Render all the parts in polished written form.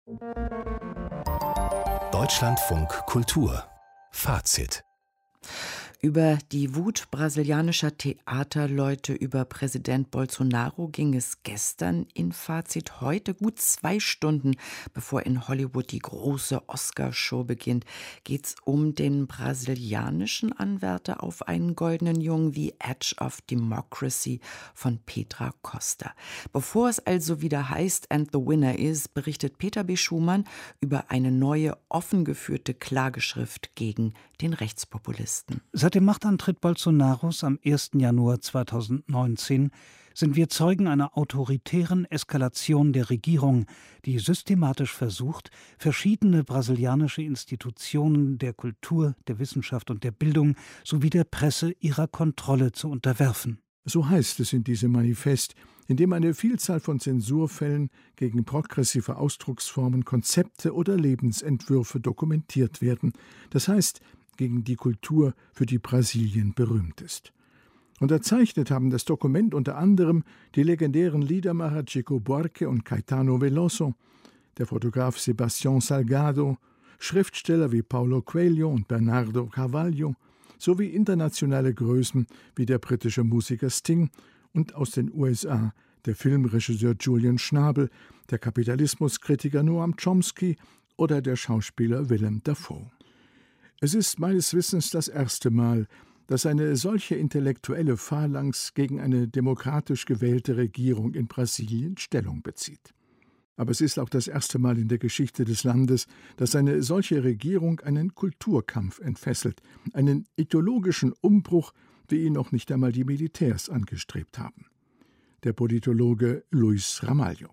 Deutschlandfunk Kultur Fazit. Über die Wut brasilianischer Theaterleute über Präsident Bolsonaro ging es gestern in Fazit. Heute, gut 2 Stunden bevor in Hollywood die große Oscarshow beginnt, geht es um den brasilianischen Anwärter auf einen goldenen Jungen wie Edge of Democracy von Petra Costa. Bevor es also wieder heißt "And the winner is", berichtet Peter B. Schumann über eine neue, offen geführte Klageschrift gegen den Rechtspopulisten. Seit dem Machtantritt Bolsonaros am 1. Januar 2019 sind wir Zeugen einer autoritären Eskalation der Regierung, die systematisch versucht, verschiedene brasilianische Institutionen der Kultur, der Wissenschaft und der Bildung sowie der Presse ihrer Kontrolle zu unterwerfen. So heißt es in diesem Manifest, in dem eine Vielzahl von Zensurfällen gegen progressive Ausdrucksformen, Konzepte oder Lebensentwürfe dokumentiert werden. Das heißt, gegen die Kultur, für die Brasilien berühmt ist. Unterzeichnet haben das Dokument unter anderem die legendären Liedermacher Chico Buarque und Caetano Veloso, der Fotograf Sebastião Salgado, Schriftsteller wie Paulo Coelho und Bernardo Carvalho, sowie internationale Größen wie der britische Musiker Sting und aus den USA der Filmregisseur Julian Schnabel, der Kapitalismuskritiker Noam Chomsky oder der Schauspieler Willem Dafoe. Es ist meines Wissens das erste Mal, dass eine solche intellektuelle Phalanx gegen eine demokratisch gewählte Regierung in Brasilien Stellung bezieht. Aber es ist auch das erste Mal in der Geschichte des Landes, dass eine solche Regierung einen Kulturkampf entfesselt, einen ideologischen Umbruch, wie ihn noch nicht einmal die Militärs angestrebt haben. Der Politologe Luis Ramalho.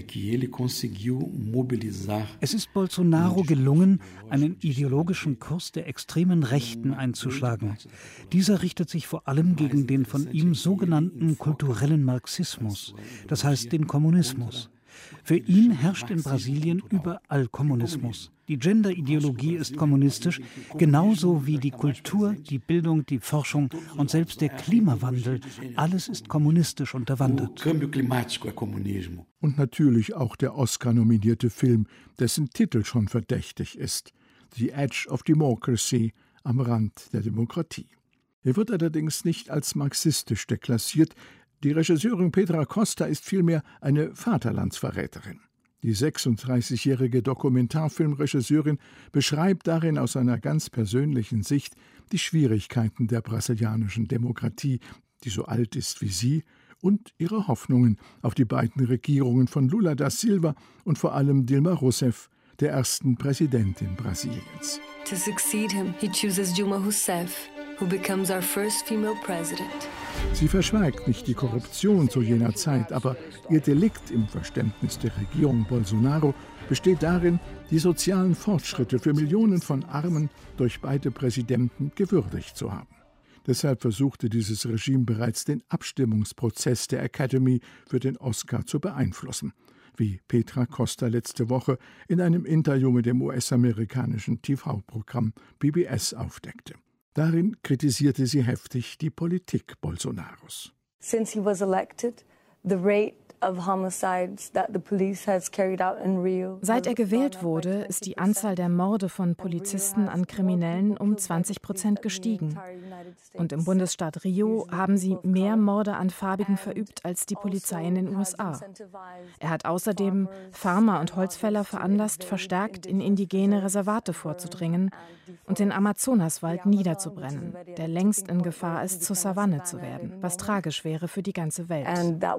Es ist Bolsonaro gelungen, einen ideologischen Kurs der extremen Rechten einzuschlagen. Dieser richtet sich vor allem gegen den von ihm sogenannten kulturellen Marxismus, das heißt den Kommunismus. Für ihn herrscht in Brasilien überall Kommunismus. Die Gender-Ideologie ist kommunistisch, genauso wie die Kultur, die Bildung, die Forschung und selbst der Klimawandel. Alles ist kommunistisch unterwandert. Und natürlich auch der Oscar-nominierte Film, dessen Titel schon verdächtig ist: The Edge of Democracy, am Rand der Demokratie. Er wird allerdings nicht als marxistisch deklassiert. Die Regisseurin Petra Costa ist vielmehr eine Vaterlandsverräterin. Die 36-jährige Dokumentarfilmregisseurin beschreibt darin aus einer ganz persönlichen Sicht die Schwierigkeiten der brasilianischen Demokratie, die so alt ist wie sie, und ihre Hoffnungen auf die beiden Regierungen von Lula da Silva und vor allem Dilma Rousseff, der ersten Präsidentin Brasiliens. To succeed him, he chooses Dilma Rousseff, who becomes our first female president. Sie verschweigt nicht die Korruption zu jener Zeit, aber ihr Delikt im Verständnis der Regierung Bolsonaro besteht darin, die sozialen Fortschritte für Millionen von Armen durch beide Präsidenten gewürdigt zu haben. Deshalb versuchte dieses Regime bereits, den Abstimmungsprozess der Academy für den Oscar zu beeinflussen, wie Petra Costa letzte Woche in einem Interview mit dem US-amerikanischen TV-Programm PBS aufdeckte. Darin kritisierte sie heftig die Politik Bolsonaros. Since he was elected, the rate of homicides that the police has carried out in Rio. Seit er gewählt wurde, ist die Anzahl der Morde von Polizisten an Kriminellen um 20% gestiegen. Und im Bundesstaat Rio haben sie mehr Morde an Farbigen verübt als die Polizei in den USA. Er hat außerdem Farmer und Holzfäller veranlasst, verstärkt in indigene Reservate vorzudringen und den Amazonaswald niederzubrennen, der längst in Gefahr ist, zur Savanne zu werden, was tragisch wäre für die ganze Welt.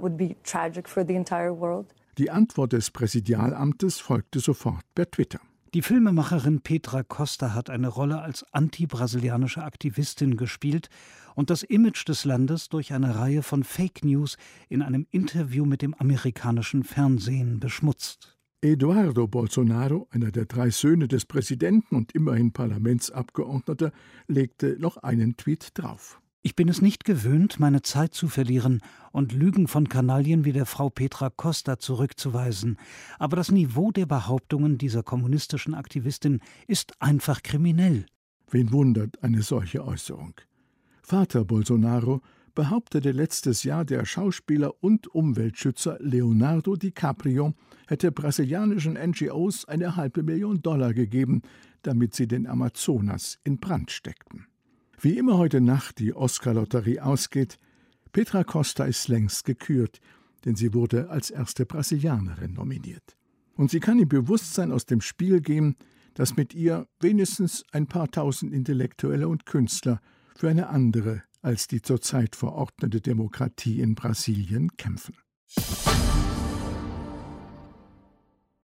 Die Antwort des Präsidialamtes folgte sofort per Twitter. Die Filmemacherin Petra Costa hat eine Rolle als anti-brasilianische Aktivistin gespielt und das Image des Landes durch eine Reihe von Fake News in einem Interview mit dem amerikanischen Fernsehen beschmutzt. Eduardo Bolsonaro, einer der 3 Söhne des Präsidenten und immerhin Parlamentsabgeordneter, legte noch einen Tweet drauf. Ich bin es nicht gewöhnt, meine Zeit zu verlieren und Lügen von Kanaillen wie der Frau Petra Costa zurückzuweisen. Aber das Niveau der Behauptungen dieser kommunistischen Aktivistin ist einfach kriminell. Wen wundert eine solche Äußerung? Vater Bolsonaro, behauptete letztes Jahr der Schauspieler und Umweltschützer Leonardo DiCaprio, hätte brasilianischen NGOs eine $500.000 gegeben, damit sie den Amazonas in Brand steckten. Wie immer heute Nacht die Oscar-Lotterie ausgeht, Petra Costa ist längst gekürt, denn sie wurde als erste Brasilianerin nominiert. Und sie kann im Bewusstsein aus dem Spiel gehen, dass mit ihr wenigstens ein paar tausend Intellektuelle und Künstler für eine andere als die zurzeit verordnete Demokratie in Brasilien kämpfen.